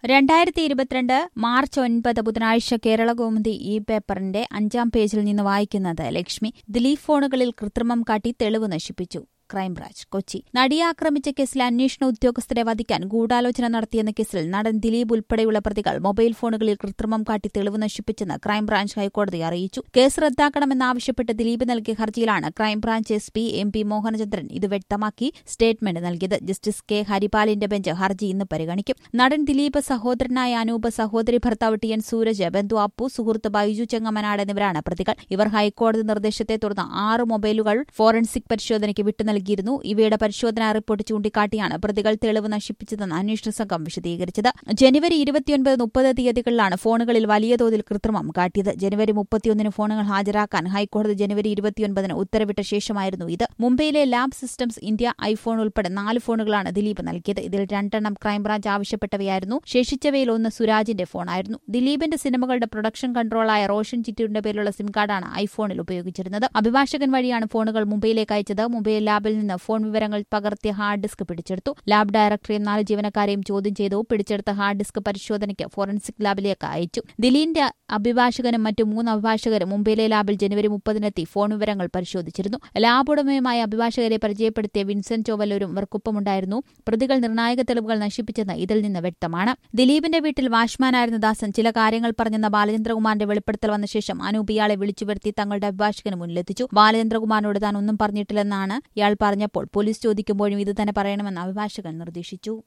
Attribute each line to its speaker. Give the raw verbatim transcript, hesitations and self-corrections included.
Speaker 1: രണ്ടായിരത്തി ഇരുപത്തിരണ്ട് മാർച്ച് ഒൻപത് ബുധനാഴ്ച കേരളകൗമുദി ഈ പേപ്പറിന്റെ അഞ്ചാം പേജിൽ നിന്ന് വായിക്കുന്നത് ലക്ഷ്മി. ദിലീപ് ഫോണുകളിൽ കൃത്രിമം കാട്ടി തെളിവ് നശിപ്പിച്ചു. ക്രൈംബ്രാഞ്ച് കൊച്ചി. നടിയെ ആക്രമിച്ച കേസിൽ അന്വേഷണ ഉദ്യോഗസ്ഥരെ വധിക്കാൻ ഗൂഢാലോചന നടത്തിയെന്ന കേസിൽ നടൻ ദിലീപ് ഉൾപ്പെടെയുള്ള പ്രതികൾ മൊബൈൽ ഫോണുകളിൽ കൃത്രിമം കാട്ടി തെളിവ് നശിപ്പിച്ചെന്ന് ക്രൈംബ്രാഞ്ച് ഹൈക്കോടതിയെ അറിയിച്ചു. കേസ് റദ്ദാക്കണമെന്നാവശ്യപ്പെട്ട് ദിലീപ് നൽകിയ ഹർജിയിലാണ് crime branch S P M P Mohanachandran ഇത് വ്യക്തമാക്കി സ്റ്റേറ്റ്മെന്റ് നൽകിയത്. ജസ്റ്റിസ് കെ ഹരിപാലിന്റെ ബെഞ്ച് ഹർജി ഇന്ന് പരിഗണിക്കും. നടൻ ദിലീപ്, സഹോദരനായ അനൂപ്, സഹോദരി ഭർത്താവ് ടി എൻ സൂരജ്, ബന്ധു അപ്പു, സുഹൃത്ത് ബൈജു ചെങ്ങമനാട് എന്നിവരാണ് പ്രതികൾ. ഇവർ ഹൈക്കോടതി നിർദ്ദേശത്തെ തുടർന്ന് ആറ് മൊബൈലുകൾ ഫോറൻസിക് പരിശോധനയ്ക്ക് വിട്ടു നൽകിയിരുന്നു. ഇവയുടെ പരിശോധനാ റിപ്പോർട്ട് ചൂണ്ടിക്കാട്ടിയാണ് പ്രതികൾ തെളിവ് നശിപ്പിച്ചതെന്ന് അന്വേഷണ സംഘം വിശദീകരിച്ചത്. ജനുവരി ഇരുപത്തിയൊൻപത് മുപ്പത് തീയതികളിലാണ് ഫോണുകളിൽ വലിയ തോതിൽ കൃത്രിമം കാട്ടിയത്. ജനുവരി മുപ്പത്തിയൊന്നിന് ഫോണുകൾ ഹാജരാക്കാൻ ഹൈക്കോടതി ജനുവരി ഇരുപത്തിയൊൻപതിന് ഉത്തരവിട്ട ശേഷമായിരുന്നു ഇത്. മുംബൈയിലെ ലാബ് സിസ്റ്റംസ് ഇന്ത്യ ഐഫോൺ ഉൾപ്പെടെ നാല് ഫോണുകളാണ് ദിലീപ് നൽകിയത്. ഇതിൽ രണ്ടെണ്ണം ക്രൈംബ്രാഞ്ച് ആവശ്യപ്പെട്ടവയായിരുന്നു. ശേഷിച്ചവയിൽ ഒന്ന് സുരാജിന്റെ ഫോണായിരുന്നു. ദിലീപിന്റെ സിനിമകളുടെ പ്രൊഡക്ഷൻ കൺട്രോളായ റോഷൻ ചിറ്റൂരിന്റെ പേരിലുള്ള സിം കാർഡാണ് ഐഫോണിൽ ഉപയോഗിച്ചിരുന്നത്. അഭിഭാഷകൻ വഴിയാണ് ഫോണുകൾ മുംബൈയിലേക്ക് അയച്ചത്. മുംബൈ ലാബിൽ നിന്ന് ഫോൺ വിവരങ്ങൾ പകർത്തിയ ഹാർഡ് ഡിസ്ക് പിടിച്ചെടുത്തു. ലാബ് ഡയറക്ടറെയും നാല് ജീവനക്കാരെയും ചോദ്യം ചെയ്തു. പിടിച്ചെടുത്ത ഹാർഡ് ഡിസ്ക് പരിശോധനയ്ക്ക് ഫോറൻസിക് ലാബിലേക്ക് അയച്ചു. ദിലീപിന്റെ അഭിഭാഷകനും മറ്റു മൂന്ന് അഭിഭാഷകരും മുംബൈയിലെ ലാബിൽ ജനുവരി മുപ്പതിനെത്തി ഫോൺ വിവരങ്ങൾ പരിശോധിച്ചിരുന്നു. ലാബ് ഉടമയുമായ അഭിഭാഷകരെ പരിചയപ്പെടുത്തിയ വിൻസെന്റ് ചോവല്ലൂരും ഇവർക്കൊപ്പമുണ്ടായിരുന്നു. പ്രതികൾ നിർണായക തെളിവുകൾ നശിപ്പിച്ചെന്ന് ഇതിൽ നിന്ന് വ്യക്തമാണ്. ദിലീപിന്റെ വീട്ടിൽ വാച്ച്മാനായിരുന്ന ദാസൻ ചില കാര്യങ്ങൾ പറഞ്ഞെന്ന ബാലചന്ദ്രകുമാറിന്റെ വെളിപ്പെടുത്തൽ വന്ന ശേഷം അനൂപ് ഇയാളെ വിളിച്ചുവരുത്തി തങ്ങളുടെ അഭിഭാഷകന് മുന്നിലെത്തിച്ചു. ബാലചന്ദ്രകുമാറിനോട് താൻ ഒന്നും പറഞ്ഞിട്ടില്ലെന്നാണ് ഇയാൾ പറഞ്ഞപ്പോൾ പോലീസ് ചോദിക്കുമ്പോഴും ഇത് തന്നെ പറയണമെന്ന് അഭിഭാഷകൻ നിർദ്ദേശിച്ചു.